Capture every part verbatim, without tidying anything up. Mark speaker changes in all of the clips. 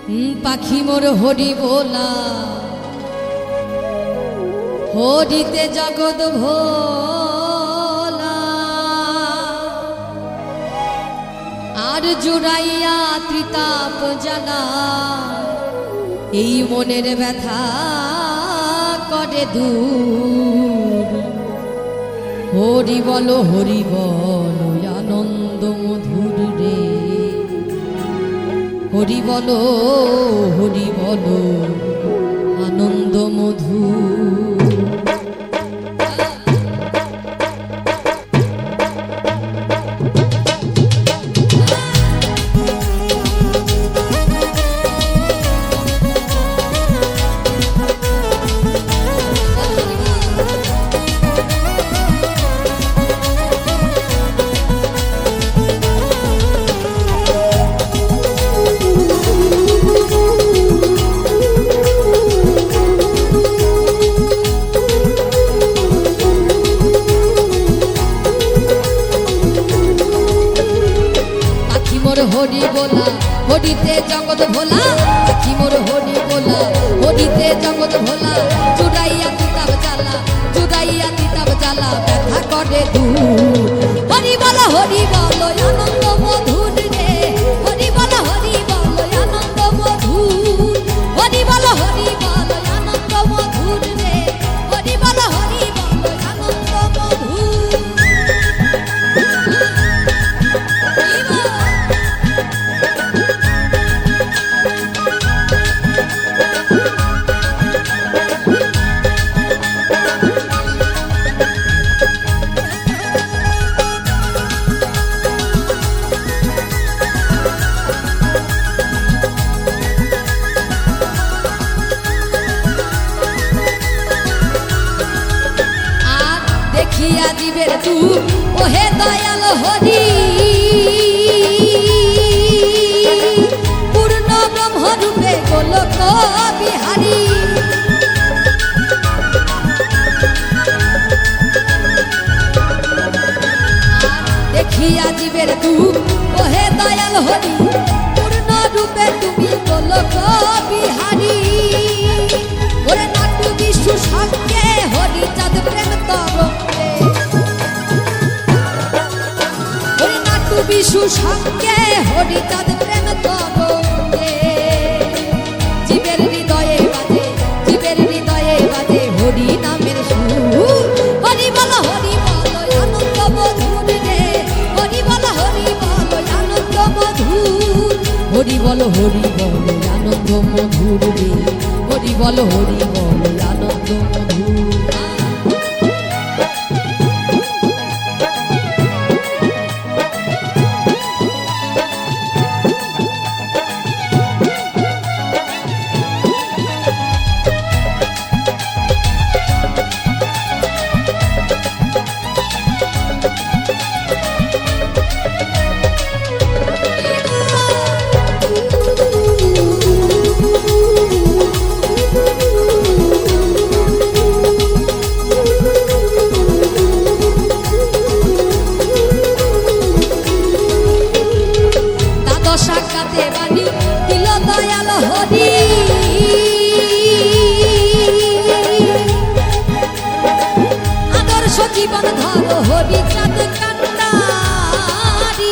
Speaker 1: পাখি মোর হরি বলা হরিতে জগৎ ভোলা আর জুড়াইয়া ত্রিতাপ জ্বালা এই মনের ব্যথা করে দূর। হরি বলো হরি বলো আনন্দ মধুর রে, হরি বলো হরি বলো আনন্দ মধুর। হরি বলা হরিতে জগৎ ভোলা, পাখি মোর হরি বলা হরিতে জগৎ ভোলা, চুড়াইয়া তিতাব জ্বালা চুড়াইয়া তিতাব জ্বালা ব্যথা করে দূর। হরি বলা হরি বলো আনন্দ মধুর রে, হরি বলা হরি বলো আনন্দ মধুর, হরি বলা হরি বলো আনন্দ মধুর রে, হরি বলা হরি বলো আনন্দ মধুর। দেখিয়া জীবের তু ওহে দয়াল হরি, পূর্ণ ব্রহ্মরূপে গোলক বিহারী। দেখিয়া জীবের তু ওহে দয়াল হরি, পূর্ণ রূপে তুমি গোলক বিহারী। ওরে নাটু বিষ্ণু সঙ্গে হরি চাঁদ প্রেম তরঙ্গে, ওরে নাটু বিষ্ণু সঙ্গে হরি চাঁদ প্রেম তরঙ্গে। জীবের হৃদয়ে বাজে জীবের হৃদয়ে বাজে হরি নামের সুর। হরি বল হরি বল আনন্দ মধুর রে, হরি বল হরি বল আনন্দ মধুর, হরি বল হরি বল আনন্দ মধুর রে, হরি বল হরি বল আনন্দ মধুর। সাক্ষাতে বাণী দিল দয়াল হরি, আদর্শ জীবন ধর হরি চাঁদ কান্ডারি।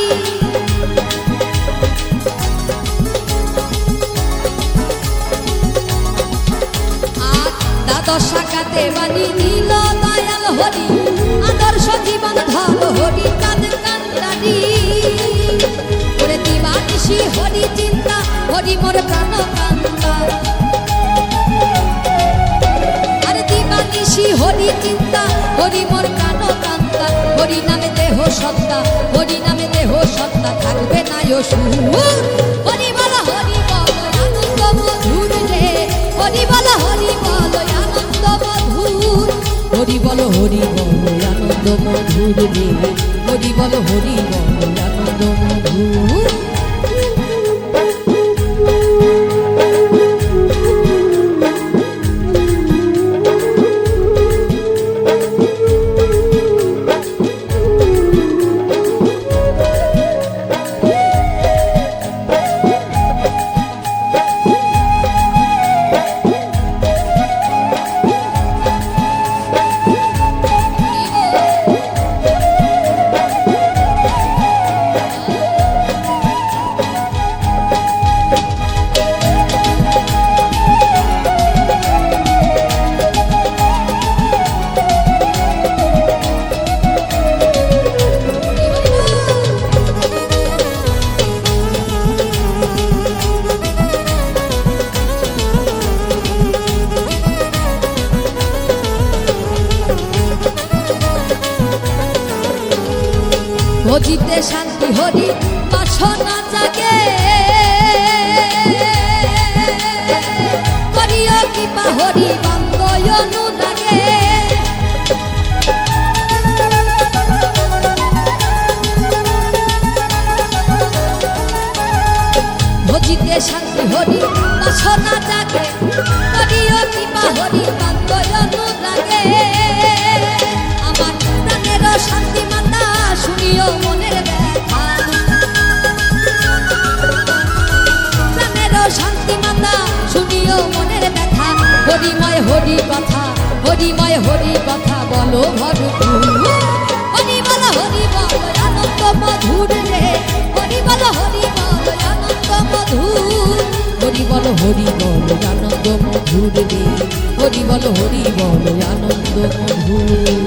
Speaker 1: আর দ্বাদশ শাখাতে বাণী দিল দয়াল হরি, আদর্শ জীবন ধর হরি চাঁদ কান্ডারি। দিবানিশি হরি চিন্তা হরি মোর প্রাণ কান্তা, আরে দিবানিশি হরি চিন্তা হরি মোর প্রাণ কান্তা। হরি নামে দেহ সত্তা হরি নামে দেহ সত্তা থাকবে না অসুর। হরি বল হরি বল আনন্দ মধুর রে, হরি বল হরি বল আনন্দ মধুর, হরি বল হরি বল আনন্দ মধুর রে, হরি বল হরি বল আনন্দ মধুর। হরি বাসনা জাগে করিও কৃপা হরি বান্ধয় অনুরাগে ভজিতে শান্তি হরি বাসনা জাগে করিও কৃপা হরি বান্ধয় অনুরাগে আমার প্রাণের শান্তি মাতা শুনিও মনের ব্যথা প্রাণের শান্তি মাতা শুনিও মনের ব্যথা হরিময় হরি কথা হরিময় হরি কথা বলো ভরপুর হরি বল হরি বল আনন্দ মধুর রে হরি বল হরি বল আনন্দ মধুর হরি বল হরি বল আনন্দ মধুর রে হরি বল হরি বল আনন্দ মধুর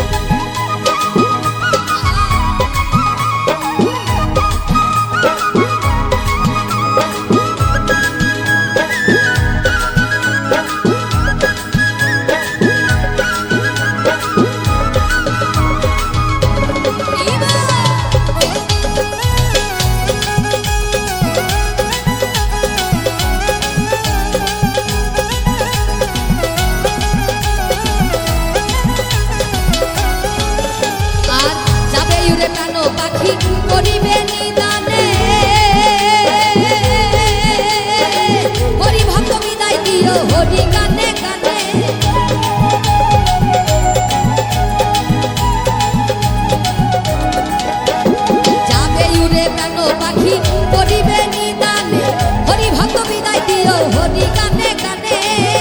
Speaker 1: পাখি করিবে নিদানে হরি ভক্ত বিদায় দিও হরি গানে গানে যাবে উড়ে কেন পাখি করিবে নিদানে হরি ভক্ত বিদায় দিও হরি গানে গানে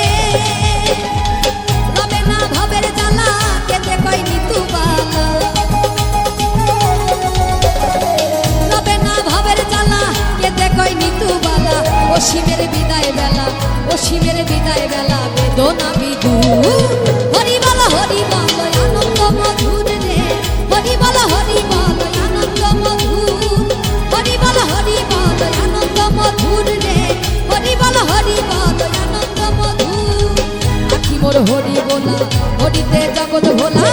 Speaker 1: রবে না ভবের জ্বালা কেতে কইনি তুবালা অসীমের বিদায় বেলা অসীমের বিদায় বেলা বেদনা বিদু হরি বল হরি বল আনন্দ মধুর রে হরি বল হরি বল আনন্দ মধুর হরি বল হরি বল আনন্দ মধুর রে হরি বল হরি বল আনন্দ মধুর আখি মোর হরি বলা হরিতে জগৎ ভোলা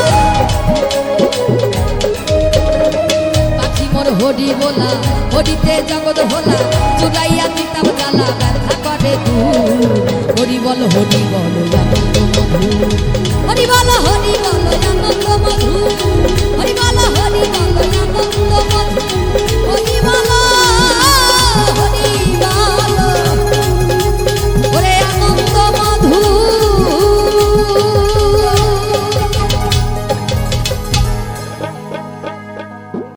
Speaker 1: মোর হরি বলা হরিতে জগৎ ভোলা চুলাইয়া দিতাম জ্বালা ব্যথা করে দু হরি বল হরি বল আনন্দ মধুর হরি বল হরি বল আনন্দ মধুর হরি বল হরি বল আনন্দ মধুর